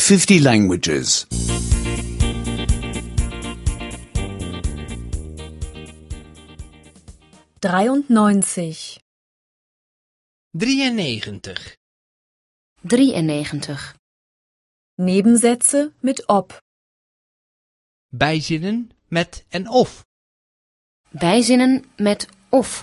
50 languages. 93. 93. 93. Nebensätze mit ob. Bijzinnen met en of. Bijzinnen met of.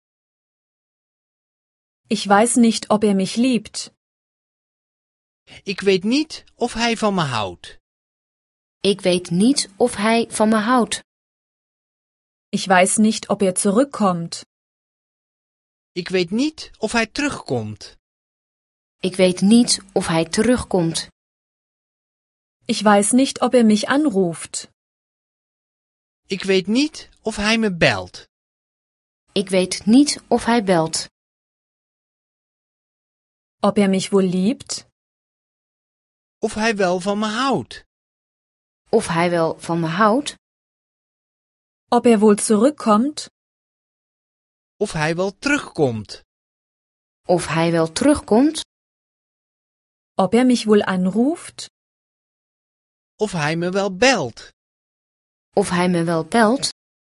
Ich weiß nicht, ob er mich liebt. Ik weet niet of hij van me houdt. Ik weet niet of hij van me houdt. Ich weiß nicht, ob er zurückkommt. Ik weet niet of hij terugkomt. Ik weet niet of hij terugkomt. Ich weiß nicht, ob er mich anruft. Ik weet niet of hij me belt. Ik weet niet of hij belt. Ob er mich wohl liebt? Of hij wel van me houdt. Of hij wel van me houdt. Ob er wohl zurückkommt? Of hij wel terugkomt. Of hij wel terugkomt. Ob er mich wohl anruft? Of hij me wel belt. Of hij me wel belt.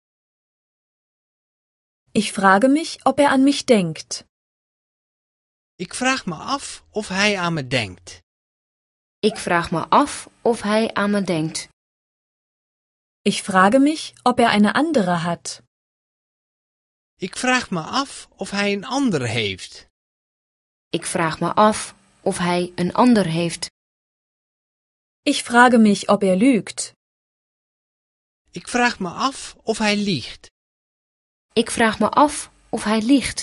Ich frage mich, ob er an mich denkt. Ik vraag me af of hij aan me denkt. Ik vraag me af of hij aan me denkt. Ich frage mich, ob er eine andere hat. Ik vraag me af of hij een ander heeft. Ik vraag me af of hij een ander heeft. Ich frage mich, ob er lügt. Ik vraag me af of hij liegt. Ik vraag me af of hij liegt.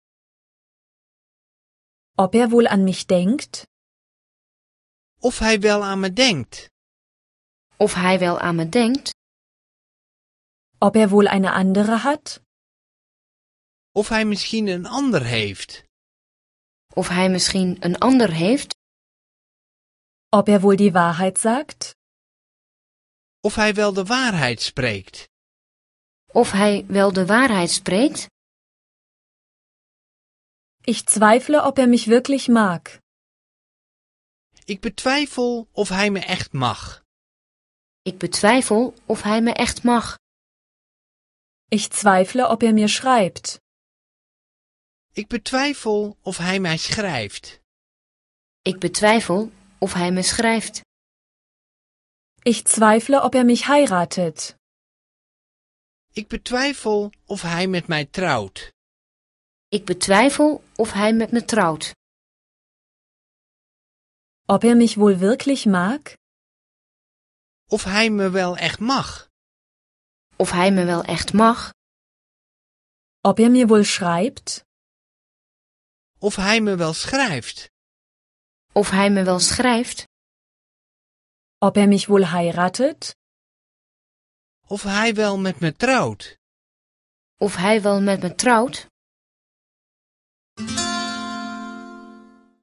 Ob er wohl an mich denkt? Of hij wel aan me denkt. Of hij wel aan me denkt. Ob er wohl eine andere hat? Of hij misschien een ander heeft. Of hij misschien een ander heeft. Ob er wohl die Wahrheit sagt? Of hij wel de waarheid spreekt. Of hij wel de waarheid spreekt. Ich zweifle, ob er mich wirklich mag. Ik betwijfel of hij me echt mag. Ik betwijfel of hij me echt mag. Ich zweifle, ob er mir schreibt. Ik betwijfel of hij mij schrijft. Ik betwijfel of hij me schrijft. Ich zweifle, ob er mich heiratet. Ik betwijfel of hij met mij trouwt. Ik betwijfel of hij met me trouwt. Ob er mich wohl wirklich mag? Of hij me wel echt mag. Of hij me wel echt mag. Ob er mir wohl schreibt? Of hij me wel schrijft. Of hij me wel schrijft. Ob er mich wohl heiratet? Of hij wel met me trouwt. Of hij wel met me trouwt.